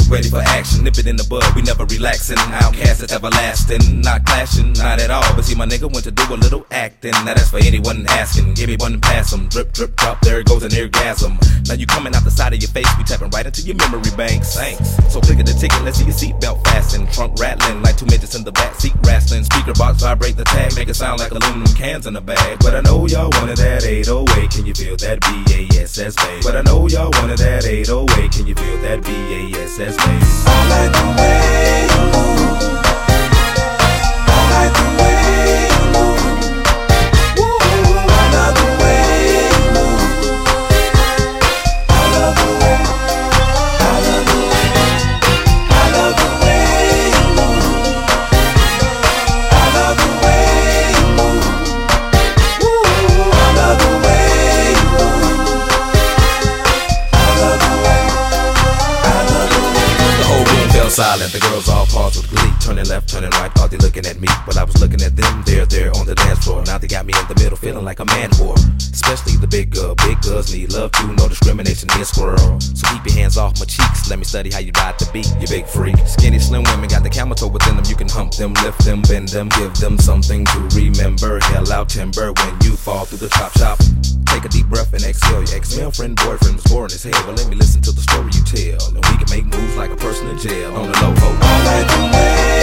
ready for action, nip it in the bud, we never relaxing. Outcast is everlasting, not clashing, not at all. But see, my nigga went to do a little acting. Now that's for anyone asking. Give me one and pass 'em. Drip, drip, drop, there goes an orgasm. Now you coming out the side of your face, we tapping right into your memory banks. Thanks. So click at the ticket, let's see your seatbelt fasten. Trunk rattling like two midgets in the back seat wrestling. Speaker box vibrate the tag, make it sound like aluminum cans in a bag. But I know y'all wanted that 808, can you feel that BASS bass? But I know y'all wanted that 808, can you feel that BASS bass? I like the way you move. I like the way you move. Ooh, I love the way you move. I love the way. I love the way. I love the way you move. I love the way you move. Ooh, I love the way you move. I love the way. I love the way. The whole room fell silent, the girls all paused with glee. Turning left, turning right, thought they looking at me, but I was looking at them. They're on the dance floor. Now they got me in the middle, feeling like a man whore. Especially the big girl. Big girls need love too, no discrimination here, squirrel. So keep your hands off my cheeks, let me study how you ride the beat, you big freak. Skinny, slim women got the camel toe within them. You can hump them, lift them, bend them, give them something to remember. Hell out timber when you fall through the chop shop. Take a deep breath and exhale. Your ex-girlfriend, boyfriend was boring as hell. Well, let me listen to the story you tell, and we can make moves like a person in jail on the low. I like the way